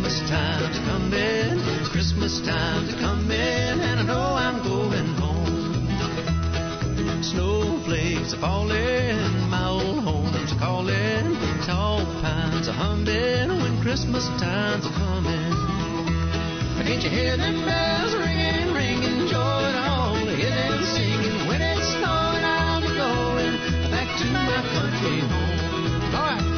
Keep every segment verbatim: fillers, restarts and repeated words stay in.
Christmas time's coming, Christmas time's coming, and I know I'm going home. Snowflakes are falling, my old home's calling, tall pines are humming when Christmas time's coming. But ain't you hear them bells ringing, ringing, joy to all, hear them singing, when it's snowing I'll be going back to my country home. All right.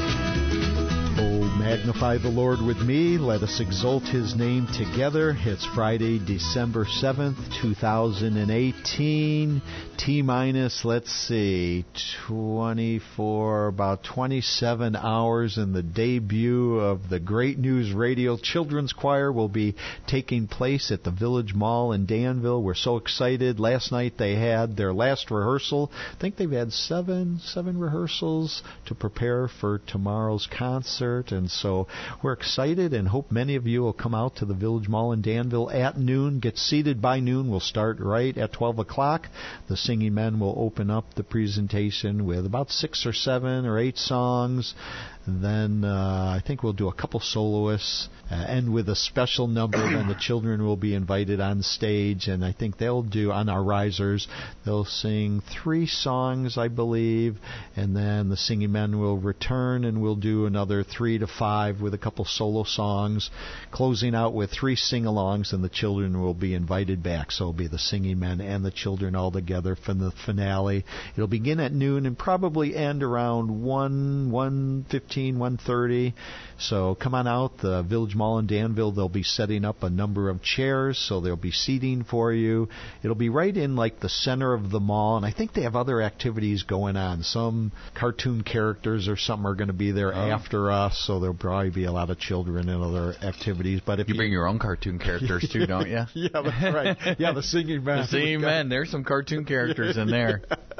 Magnify the Lord with me. Let us exalt His name together. It's Friday, December seventh, two thousand eighteen. T-minus, let's see, twenty-four, about twenty-seven hours, and the debut of the Great News Radio Children's Choir will be taking place at the Village Mall in Danville. We're so excited. Last night they had their last rehearsal. I think they've had seven, seven rehearsals to prepare for tomorrow's concert, and so we're excited and hope many of you will come out to the Village Mall in Danville at noon. Get seated by noon. We'll start right at twelve o'clock. The Singing Men will open up the presentation with about six or seven or eight songs. Then uh, I think we'll do a couple soloists, uh, end with a special number. Then the children will be invited on stage, and I think they'll do, on our risers, they'll sing three songs, I believe, and then the Singing Men will return, and we'll do another three to five with a couple solo songs, closing out with three sing-alongs, and the children will be invited back. So it'll be the Singing Men and the children all together for the finale. It'll begin at noon and probably end around one, one fifteen. one thirty. So come on out. The Village Mall in Danville, they'll be setting up a number of chairs, so there'll be seating for you. It'll be right in like the center of the mall, and I think they have other activities going on. Some cartoon characters or something are going to be there oh. after us, so there'll probably be a lot of children and other activities. But if you, you bring your own cartoon characters too, don't you? Yeah, that's right. Yeah, the Singing Men. The Singing Men. There's some cartoon characters in there.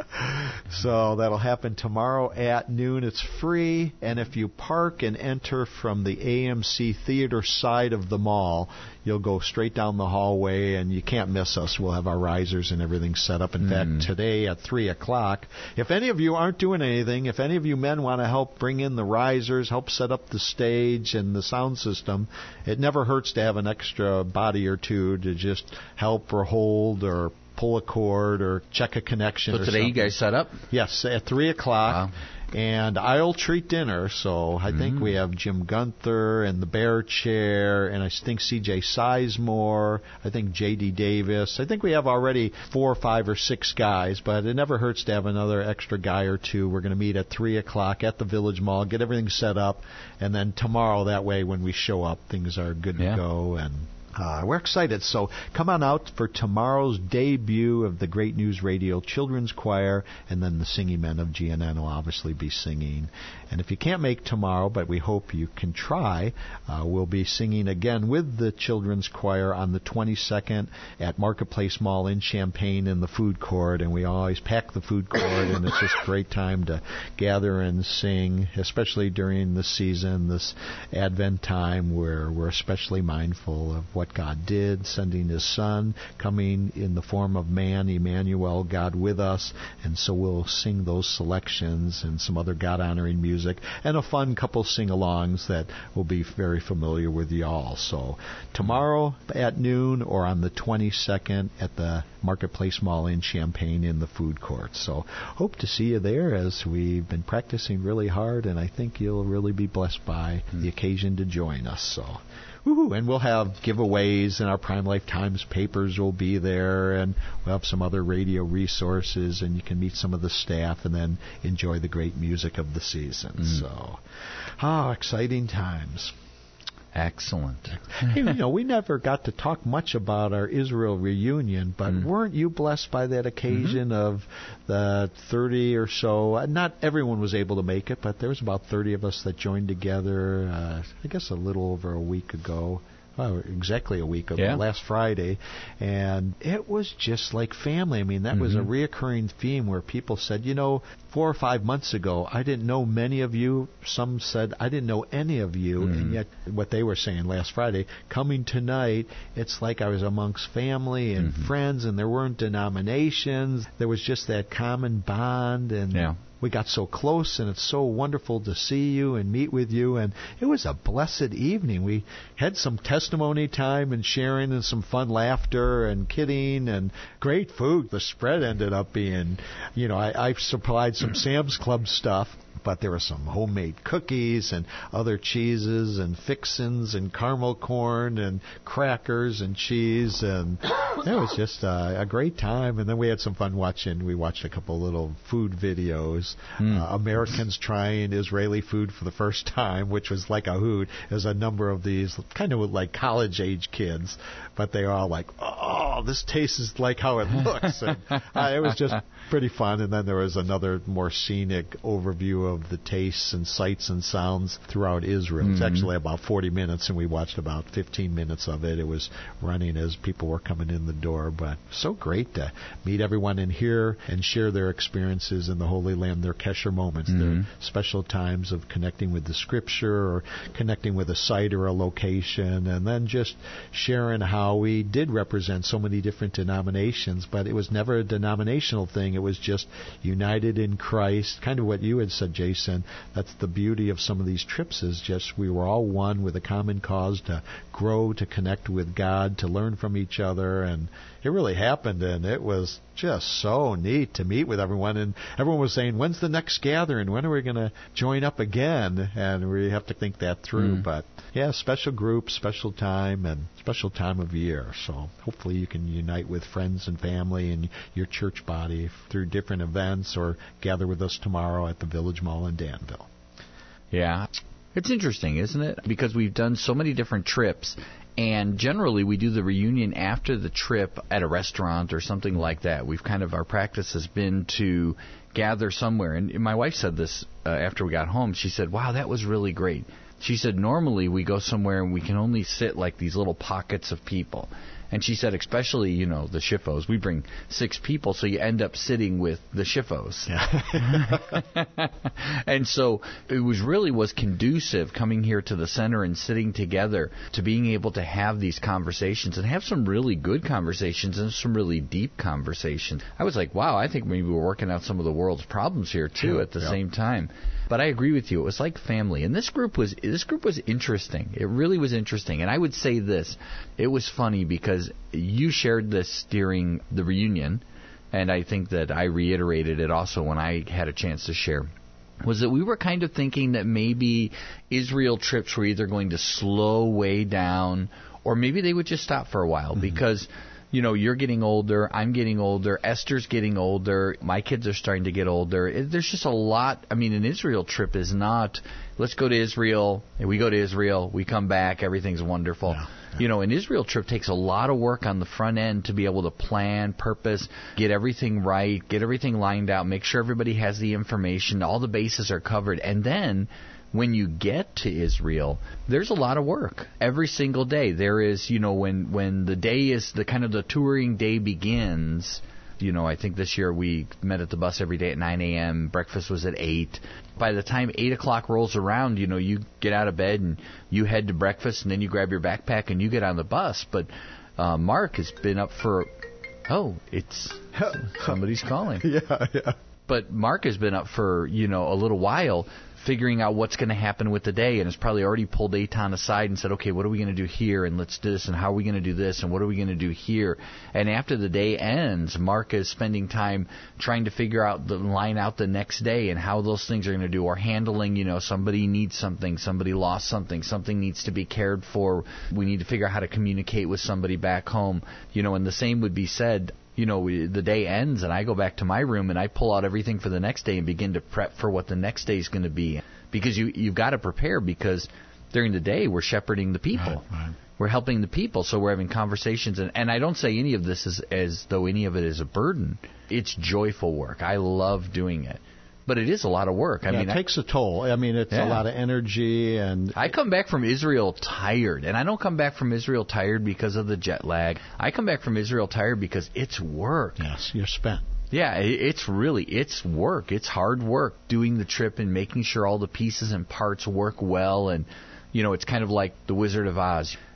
So that'll happen tomorrow at noon. It's free, and if you park and enter from the A M C Theater side of the mall, you'll go straight down the hallway, and you can't miss us. We'll have our risers and everything set up. In mm. fact, today at three o'clock, if any of you aren't doing anything, if any of you men want to help bring in the risers, help set up the stage and the sound system, it never hurts to have an extra body or two to just help or hold or pull a cord or check a connection. So or today something. You guys set up? Yes, at three o'clock. Wow. And I'll treat dinner, so I mm. think we have Jim Gunther and the Bear Chair, and I think C J Sizemore, I think J D Davis. I think we have already four or five or six guys, but it never hurts to have another extra guy or two. We're going to meet at three o'clock at the Village Mall, get everything set up, and then tomorrow, that way, when we show up, things are good yeah. to go, and Uh, we're excited. So come on out for tomorrow's debut of the Great News Radio Children's Choir, and then the Singing Men of G N N will obviously be singing. And if you can't make tomorrow, but we hope you can try, uh, we'll be singing again with the Children's Choir on the twenty-second at Marketplace Mall in Champaign in the food court, and we always pack the food court, and it's just a great time to gather and sing, especially during the season, this Advent time where we're especially mindful of what God did, sending His Son, coming in the form of man, Emmanuel, God with us. And so we'll sing those selections and some other God-honoring music and a fun couple sing-alongs that will be very familiar with y'all. So tomorrow at noon or on the twenty-second at the Marketplace Mall in Champaign in the food court. So hope to see you there, as we've been practicing really hard, and I think you'll really be blessed by the occasion to join us. So Woo-hoo. And we'll have giveaways, and our Prime Life Times papers will be there, and we'll have some other radio resources, and you can meet some of the staff and then enjoy the great music of the season. Mm. So, ah, exciting times. Excellent. Hey, you know, we never got to talk much about our Israel reunion, but mm. weren't you blessed by that occasion mm-hmm. of the thirty or so? Not everyone was able to make it, but there was about thirty of us that joined together, uh, I guess a little over a week ago. Well, exactly a week ago, yeah. last Friday, and it was just like family. I mean, that mm-hmm. was a reoccurring theme where people said, you know, four or five months ago, I didn't know many of you. Some said, I didn't know any of you, mm-hmm. and yet what they were saying last Friday, coming tonight, it's like I was amongst family and mm-hmm. friends, and there weren't denominations. There was just that common bond, and yeah. we got so close, and it's so wonderful to see you and meet with you. And it was a blessed evening. We had some testimony time and sharing and some fun laughter and kidding and great food. The spread ended up being, you know, I, I supplied some Sam's Club stuff, but there were some homemade cookies and other cheeses and fixins and caramel corn and crackers and cheese, and it was just a, a great time. And then we had some fun watching. We watched a couple little food videos. Mm. Uh, Americans trying Israeli food for the first time, which was like a hoot. There's a number of these kind of like college-age kids, but they are all like, oh, this tastes like how it looks. And uh, it was just pretty fun. And then there was another more scenic overview of the tastes and sights and sounds throughout Israel. Mm-hmm. It's actually about forty minutes, and we watched about fifteen minutes of it. It was running as people were coming in the door, but so great to meet everyone in here and share their experiences in the Holy Land, their Kesher moments, mm-hmm. their special times of connecting with the Scripture or connecting with a site or a location, and then just sharing how we did represent so many different denominations, but it was never a denominational thing. It was just united in Christ, kind of what you had said, Jason. That's the beauty of some of these trips, is just we were all one with a common cause to grow, to connect with God, to learn from each other, and it really happened, and it was just so neat to meet with everyone. And everyone was saying, when's the next gathering? When are we going to join up again? And we have to think that through. Mm. But, yeah, special group, special time, and special time of year. So hopefully you can unite with friends and family and your church body through different events, or gather with us tomorrow at the Village Mall in Danville. Yeah. It's interesting, isn't it? Because we've done so many different trips, and generally we do the reunion after the trip at a restaurant or something like that. We've kind of, our practice has been to gather somewhere. And my wife said this uh, after we got home. She said, wow, that was really great. She said, normally we go somewhere and we can only sit like these little pockets of people. And she said, especially, you know, the Schiffos, we bring six people, so you end up sitting with the Schiffos. Yeah. And so it was really was conducive coming here to the center and sitting together to being able to have these conversations and have some really good conversations and some really deep conversations. I was like, wow, I think maybe we're working out some of the world's problems here, too, at the yep. same time. But I agree with you. It was like family. And this group was this group was interesting. It really was interesting. And I would say this. It was funny because you shared this during the reunion, and I think that I reiterated it also when I had a chance to share, was that we were kind of thinking that maybe Israel trips were either going to slow way down or maybe they would just stop for a while, mm-hmm. because you know, you're getting older, I'm getting older, Esther's getting older, my kids are starting to get older. There's just a lot. I mean, an Israel trip is not, let's go to Israel, and we go to Israel, we come back, everything's wonderful. Yeah, yeah. You know, an Israel trip takes a lot of work on the front end to be able to plan, purpose, get everything right, get everything lined out, make sure everybody has the information, all the bases are covered, and then when you get to Israel, there's a lot of work every single day. There is, you know, when when the day is the kind of the touring day begins. You know, I think this year we met at the bus every day at nine a.m. Breakfast was at eight. By the time eight o'clock rolls around, you know, you get out of bed and you head to breakfast, and then you grab your backpack and you get on the bus. But uh, Mark has been up for, oh, it's somebody's calling. Yeah, yeah. But Mark has been up for, you know, a little while, figuring out what's going to happen with the day, and has probably already pulled Eitan aside and said, okay, what are we going to do here, and let's do this, and how are we going to do this, and what are we going to do here? And after the day ends, Mark is spending time trying to figure out, the line out the next day and how those things are going to do, or handling, you know, somebody needs something, somebody lost something, something needs to be cared for, we need to figure out how to communicate with somebody back home, you know, and the same would be said. You know, we, the day ends, and I go back to my room, and I pull out everything for the next day and begin to prep for what the next day is going to be. Because you, you've got to prepare, because during the day we're shepherding the people. Right, right. We're helping the people, so we're having conversations. And, and I don't say any of this as, as though any of it is a burden. It's joyful work. I love doing it. But it is a lot of work. I yeah, mean, it takes a toll. I mean, it's yeah. a lot of energy. And I come back from Israel tired. And I don't come back from Israel tired because of the jet lag. I come back from Israel tired because it's work. Yes, you're spent. Yeah, it's really, it's work. It's hard work doing the trip and making sure all the pieces and parts work well. And, you know, it's kind of like the Wizard of Oz.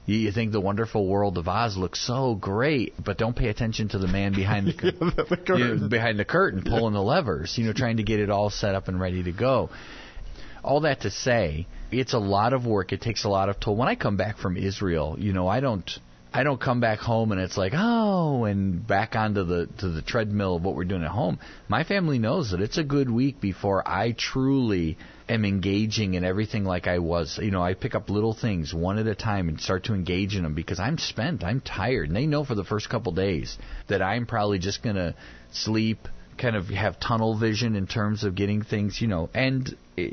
You, you think the Wonderful World of Oz looks so great, but don't pay attention to the man behind the, yeah, the curtain. You know, behind the curtain pulling the levers, you know, trying to get it all set up and ready to go. All that to say, it's a lot of work. It takes a lot of toll. When I come back from Israel, you know, I don't I don't come back home and it's like, oh, and back onto the to the treadmill of what we're doing at home. My family knows that it's a good week before I truly am engaging in everything like I was. You know, I pick up little things one at a time and start to engage in them because I'm spent, I'm tired. And they know for the first couple days that I'm probably just going to sleep, kind of have tunnel vision in terms of getting things, you know, and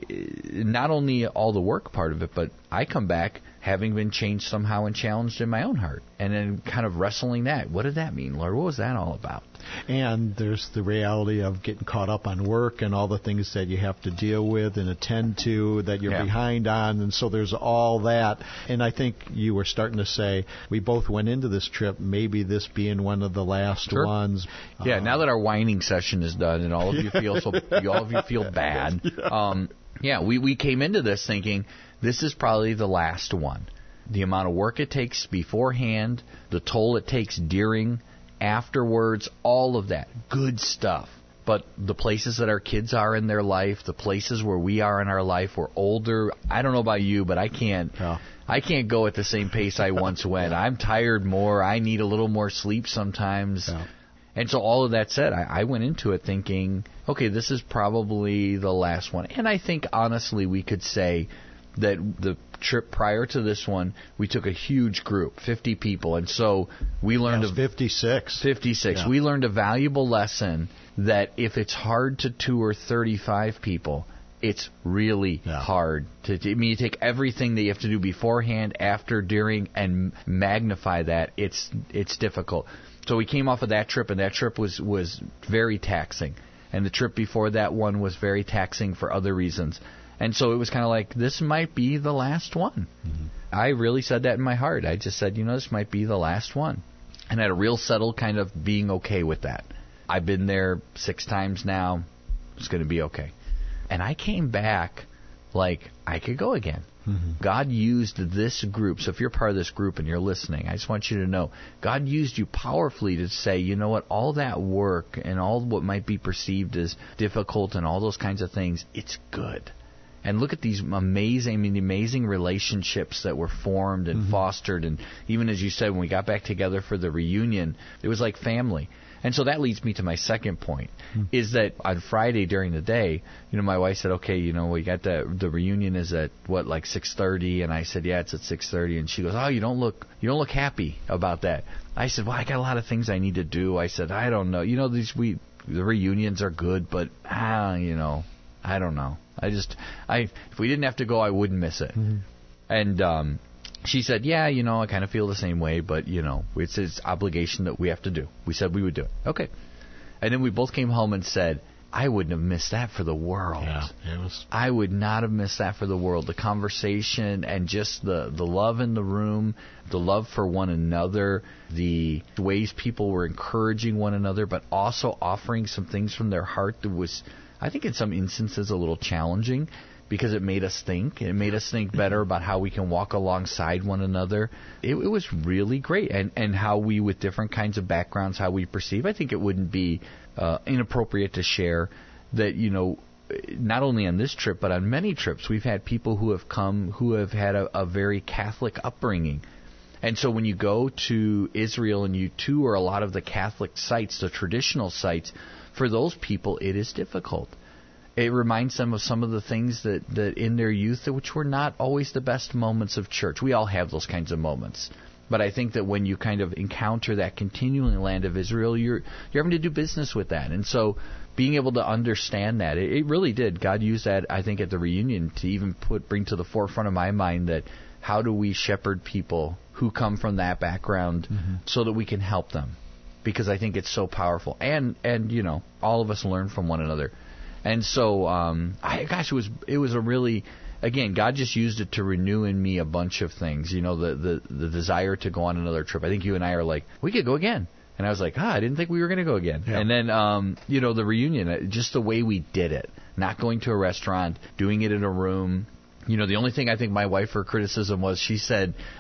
not only all the work part of it, but I come back having been changed somehow and challenged in my own heart, and then kind of wrestling that. What did that mean, Lord? What was that all about? And there's the reality of getting caught up on work and all the things that you have to deal with and attend to that you're yeah. behind on, and so there's all that. And I think you were starting to say, we both went into this trip, maybe this being one of the last sure. ones. Yeah, uh, now that our whining session is done and all of you feel so, all of you feel bad, yeah, um, yeah we, we came into this thinking this is probably the last one. The amount of work it takes beforehand, the toll it takes during, afterwards, all of that. Good stuff. But the places that our kids are in their life, the places where we are in our life, we're older. I don't know about you, but I can't yeah. I can't go at the same pace I once went. yeah. I'm tired more. I need a little more sleep sometimes. Yeah. And so all of that said, I, I went into it thinking, okay, this is probably the last one. And I think, honestly, we could say that the trip prior to this one, we took a huge group, fifty people, and so we learned a fifty-six. fifty-six. Yeah. We learned a valuable lesson that if it's hard to tour thirty-five people, it's really yeah. hard to. I mean, you take everything that you have to do beforehand, after, during, and magnify that. It's it's difficult. So we came off of that trip, and that trip was was very taxing, and the trip before that one was very taxing for other reasons. And so it was kind of like, this might be the last one. Mm-hmm. I really said that in my heart. I just said, you know, this might be the last one. And I had a real settled kind of being okay with that. I've been there six times now. It's going to be okay. And I came back like I could go again. Mm-hmm. God used this group. So if you're part of this group and you're listening, I just want you to know, God used you powerfully to say, you know what, all that work and all what might be perceived as difficult and all those kinds of things, it's good. And look at these amazing, I mean, amazing relationships that were formed and mm-hmm. fostered. And even as you said, when we got back together for the reunion, it was like family. And so that leads me to my second point, mm-hmm. is that on Friday during the day, you know, my wife said, okay, you know, we got the the reunion is at what, like six thirty, and I said, yeah, it's at six thirty, and she goes, oh, you don't look you don't look happy about that. I said, well, I got a lot of things I need to do. I said, I don't know, you know, these we the reunions are good, but ah, you know, I don't know. I just, I if we didn't have to go, I wouldn't miss it. Mm-hmm. And um, she said, yeah, you know, I kind of feel the same way, but, you know, it's an obligation that we have to do. We said we would do it. Okay. And then we both came home and said, I wouldn't have missed that for the world. Yeah, it was. I would not have missed that for the world. The conversation and just the, the love in the room, the love for one another, the ways people were encouraging one another, but also offering some things from their heart that was, I think in some instances, a little challenging because it made us think. It made us think better about how we can walk alongside one another. It, it was really great. And, and how we, with different kinds of backgrounds, how we perceive. I think it wouldn't be uh, inappropriate to share that, you know, not only on this trip, but on many trips, we've had people who have come who have had a, a very Catholic upbringing. And so when you go to Israel and you tour a lot of the Catholic sites, the traditional sites, for those people, it is difficult. It reminds them of some of the things that, that in their youth, which were not always the best moments of church. We all have those kinds of moments. But I think that when you kind of encounter that continuing land of Israel, you're you're having to do business with that. And so being able to understand that, it, it really did. God used that, I think, at the reunion to even put bring to the forefront of my mind that how do we shepherd people who come from that background mm-hmm. so that we can help them. Because I think it's so powerful. And, and you know, all of us learn from one another. And so, um, I, gosh, it was it was a really, again, God just used it to renew in me a bunch of things. You know, the, the, the desire to go on another trip. I think you and I are like, we could go again. And I was like, ah, I didn't think we were going to go again. Yeah. And then, um, you know, the reunion, just the way we did it, not going to a restaurant, doing it in a room. You know, the only thing I think my wife, her criticism was, she said,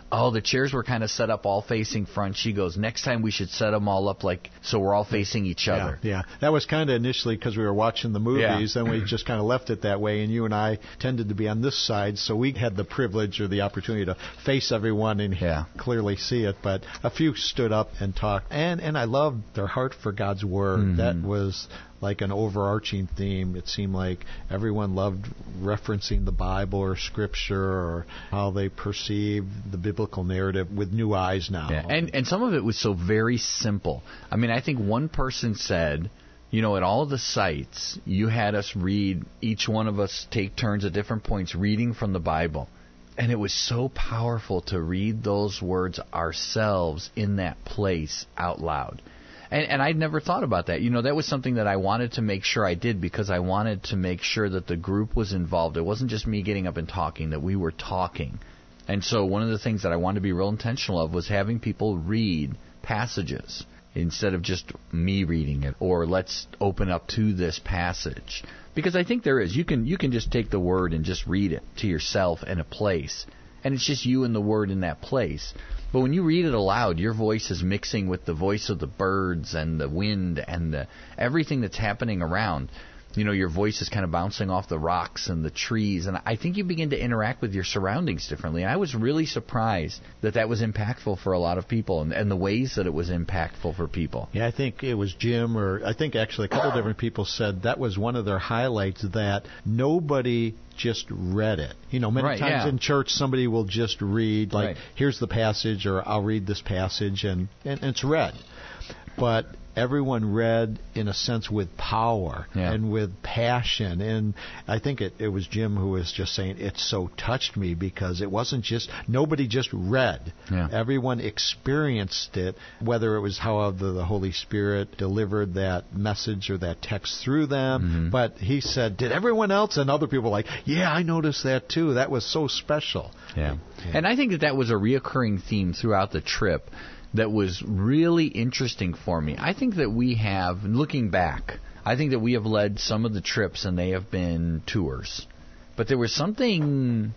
oh, the chairs were kind of set up all facing front. She goes, next time we should set them all up like so we're all facing each other. Yeah, yeah. That was kind of initially because we were watching the movies, yeah. and we just kind of left it that way, and you and I tended to be on this side, so we had the privilege or the opportunity to face everyone and yeah. clearly see it. But a few stood up and talked, and, and I loved their heart for God's Word. Mm-hmm. That was like an overarching theme. It seemed like everyone loved referencing the Bible or Scripture or how they perceived the biblical narrative with new eyes now. Yeah. And and some of it was so very simple. I mean, I think one person said, you know, at all the sites, you had us read, each one of us take turns at different points reading from the Bible. And it was so powerful to read those words ourselves in that place out loud. And, and I'd never thought about that. You know, that was something that I wanted to make sure I did because I wanted to make sure that the group was involved. It wasn't just me getting up and talking, that we were talking. And so one of the things that I wanted to be real intentional of was having people read passages instead of just me reading it, or let's open up to this passage. Because I think there is. You can you can just take the Word and just read it to yourself in a place, and it's just you and the Word in that place. But when you read it aloud, your voice is mixing with the voice of the birds and the wind and the, everything that's happening around. You know, your voice is kind of bouncing off the rocks and the trees, and I think you begin to interact with your surroundings differently. And I was really surprised that that was impactful for a lot of people, and, and the ways that it was impactful for people. Yeah, I think it was Jim, or I think actually a couple of different people said that was one of their highlights, that nobody just read it. You know, many right, times yeah. in church somebody will just read, like, right. here's the passage, or I'll read this passage, and, and it's read. But everyone read, in a sense, with power yeah. and with passion. And I think it, it was Jim who was just saying, it so touched me because it wasn't just, nobody just read. Yeah. Everyone experienced it, whether it was how the, the Holy Spirit delivered that message or that text through them. Mm-hmm. But he said, did everyone else? And other people were like, yeah, I noticed that too. That was so special. Yeah. yeah. And I think that that was a reoccurring theme throughout the trip that was really interesting for me. I think that we have, looking back, I think that we have led some of the trips and they have been tours. But there was something,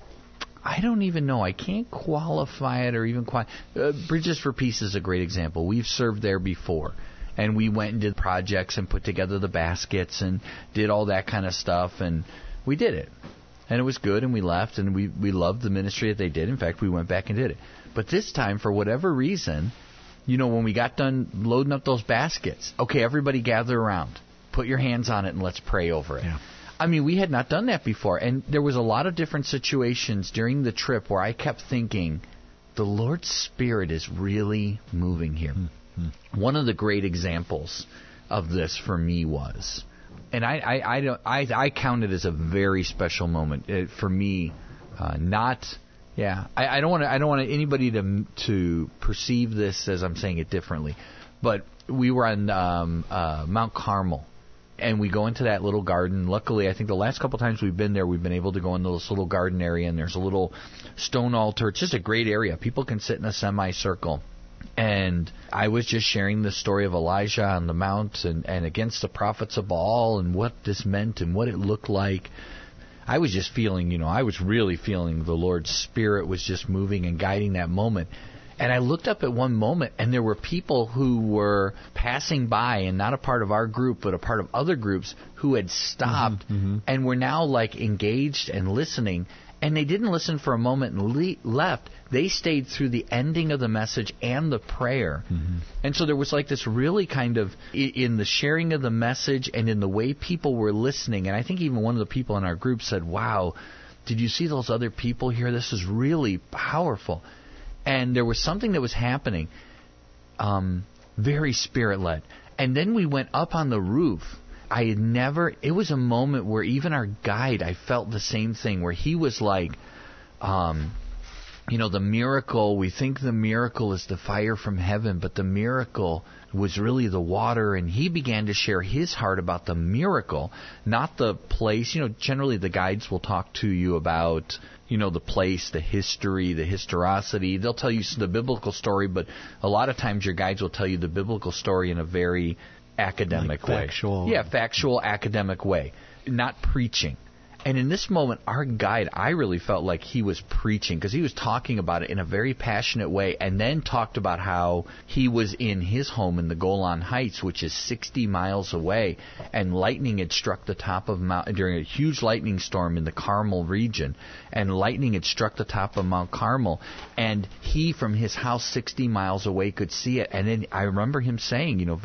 I don't even know, I can't qualify it or even quite. Uh, Bridges for Peace is a great example. We've served there before. And we went and did projects and put together the baskets and did all that kind of stuff. And we did it. And it was good, and we left, and we, we loved the ministry that they did. In fact, we went back and did it. But this time, for whatever reason, you know, when we got done loading up those baskets, okay, everybody gather around. Put your hands on it and let's pray over it. Yeah. I mean, we had not done that before. And there was a lot of different situations during the trip where I kept thinking, the Lord's Spirit is really moving here. Mm-hmm. One of the great examples of this for me was, and I, I, I, don't, I, I count it as a very special moment it, for me, uh, not... Yeah, I, I don't want to. I don't want anybody to to perceive this as I'm saying it differently, but we were on um, uh, Mount Carmel, and we go into that little garden. Luckily, I think the last couple times we've been there, we've been able to go into this little garden area, and there's a little stone altar. It's just a great area. People can sit in a semicircle. And I was just sharing the story of Elijah on the mount and, and against the prophets of Baal and what this meant and what it looked like. I was just feeling, you know, I was really feeling the Lord's Spirit was just moving and guiding that moment. And I looked up at one moment, and there were people who were passing by, and not a part of our group, but a part of other groups, who had stopped mm-hmm, mm-hmm. and were now, like, engaged and listening. And they didn't listen for a moment and le- left. They stayed through the ending of the message and the prayer. Mm-hmm. And so there was like this really kind of, in the sharing of the message and in the way people were listening, and I think even one of the people in our group said, wow, did you see those other people here? This is really powerful. And there was something that was happening, um, very Spirit-led. And then we went up on the roof. I had never, it was a moment where even our guide, I felt the same thing, where he was like, um, you know, the miracle, we think the miracle is the fire from heaven, but the miracle was really the water, and he began to share his heart about the miracle, not the place. You know, generally the guides will talk to you about, you know, the place, the history, the historicity. They'll tell you the biblical story, but a lot of times your guides will tell you the biblical story in a very academic like way. Factual. Yeah, factual, academic way. Not preaching. And in this moment, our guide, I really felt like he was preaching because he was talking about it in a very passionate way, and then talked about how he was in his home in the Golan Heights, which is sixty miles away, and lightning had struck the top of Mount during a huge lightning storm in the Carmel region, and lightning had struck the top of Mount Carmel, and he from his house sixty miles away could see it. And then I remember him saying, you know,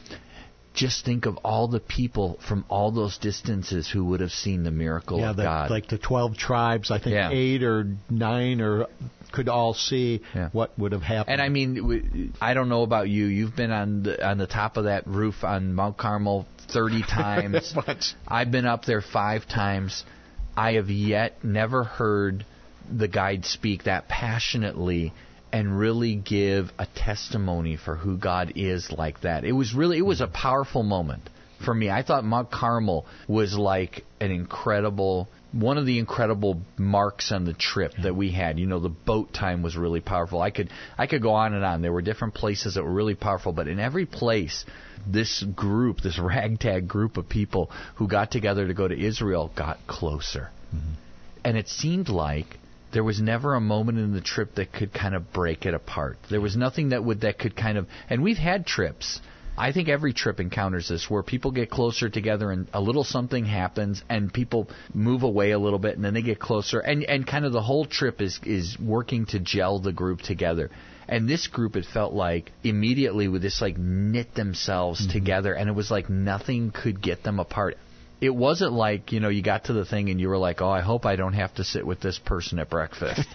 just think of all the people from all those distances who would have seen the miracle yeah, of the, God. Like the twelve tribes, I think yeah. eight or nine or could all see yeah. what would have happened. And I mean, I don't know about you. You've been on the, on the top of that roof on Mount Carmel thirty times. I've been up there five times. I have yet never heard the guide speak that passionately and really give a testimony for who God is like that. It was really, it was a powerful moment for me. I thought Mount Carmel was like an incredible, one of the incredible marks on the trip that we had. You know, the boat time was really powerful. I could, I could go on and on. There were different places that were really powerful, but in every place, this group, this ragtag group of people who got together to go to Israel got closer. Mm-hmm. And it seemed like there was never a moment in the trip that could kind of break it apart. There was nothing that would that could kind of, and we've had trips. I think every trip encounters this where people get closer together and a little something happens and people move away a little bit and then they get closer and, and kind of the whole trip is, is working to gel the group together. And this group, it felt like immediately with this like knit themselves mm-hmm. together, and it was like nothing could get them apart. It wasn't like, you know, you got to the thing and you were like, oh, I hope I don't have to sit with this person at breakfast.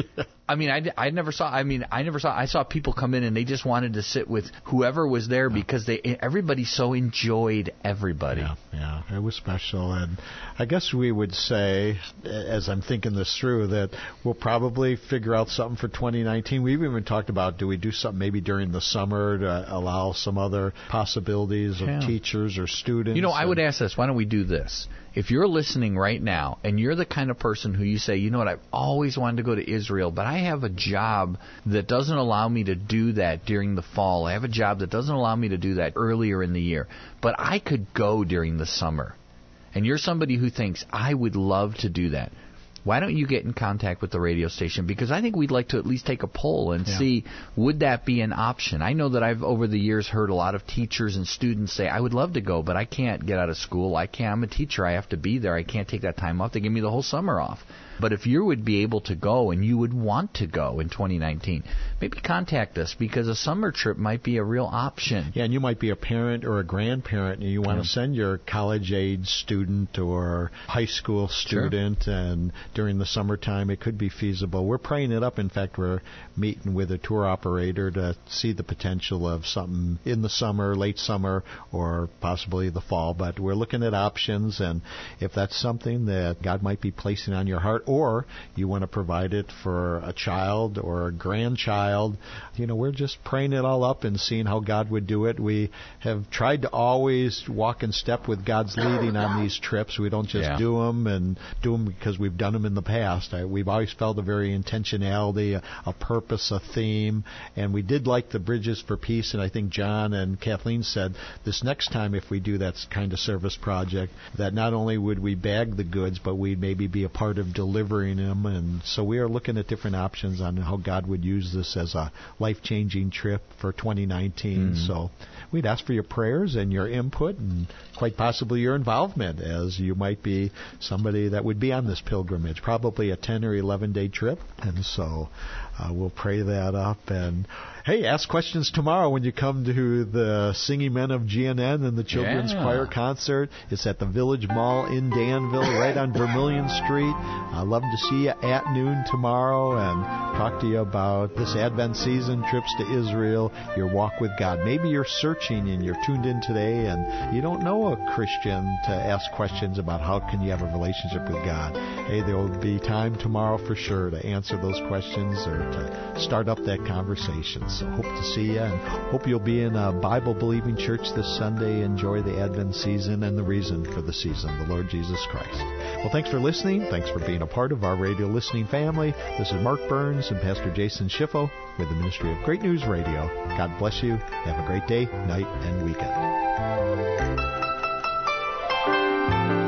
I mean, I, I never saw, I mean, I never saw, I saw people come in and they just wanted to sit with whoever was there because they, everybody so enjoyed everybody. Yeah, yeah, it was special. And I guess we would say, as I'm thinking this through, that we'll probably figure out something for twenty nineteen. We've even talked about, do we do something maybe during the summer to allow some other possibilities of yeah. teachers or students? You know, I would ask this, why don't we do this? If you're listening right now and you're the kind of person who you say, you know what, I've always wanted to go to Israel, but I have a job that doesn't allow me to do that during the fall. I have a job that doesn't allow me to do that earlier in the year, but I could go during the summer. And you're somebody who thinks, I would love to do that. Why don't you get in contact with the radio station? Because I think we'd like to at least take a poll and yeah. see, would that be an option? I know that I've, over the years, heard a lot of teachers and students say, I would love to go, but I can't get out of school. I can't. I'm a teacher. I have to be there. I can't take that time off. They give me the whole summer off. But if you would be able to go and you would want to go in twenty nineteen, maybe contact us because a summer trip might be a real option. Yeah, and you might be a parent or a grandparent and you want yeah. to send your college-age student or high school student, sure. and during the summertime it could be feasible. We're praying it up. In fact, we're meeting with a tour operator to see the potential of something in the summer, late summer, or possibly the fall. But we're looking at options, and if that's something that God might be placing on your heart, or you want to provide it for a child or a grandchild, you know, we're just praying it all up and seeing how God would do it. We have tried to always walk in step with God's leading on these trips. We don't just yeah. do them and do them because we've done them in the past. I, we've always felt a very intentionality, a, a purpose, a theme, and we did like the Bridges for Peace, and I think John and Kathleen said this next time if we do that kind of service project, that not only would we bag the goods, but we'd maybe be a part of delivering delivering them. And so we are looking at different options on how God would use this as a life-changing trip for twenty nineteen. Mm-hmm. So we'd ask for your prayers and your input and quite possibly your involvement, as you might be somebody that would be on this pilgrimage, probably a ten or eleven day trip. And so uh, we'll pray that up. And hey, ask questions tomorrow when you come to the Singing Men of G N N and the Children's yeah. Choir concert. It's at the Village Mall in Danville, right on Vermilion Street. I'd love to see you at noon tomorrow and talk to you about this Advent season, trips to Israel, your walk with God. Maybe you're searching and you're tuned in today and you don't know a Christian to ask questions about how can you have a relationship with God. Hey, there will be time tomorrow for sure to answer those questions or to start up that conversation. So hope to see you, and hope you'll be in a Bible-believing church this Sunday. Enjoy the Advent season and the reason for the season, the Lord Jesus Christ. Well, thanks for listening. Thanks for being a part of our radio listening family. This is Mark Burns and Pastor Jason Schiffo with the Ministry of Great News Radio. God bless you. Have a great day, night, and weekend.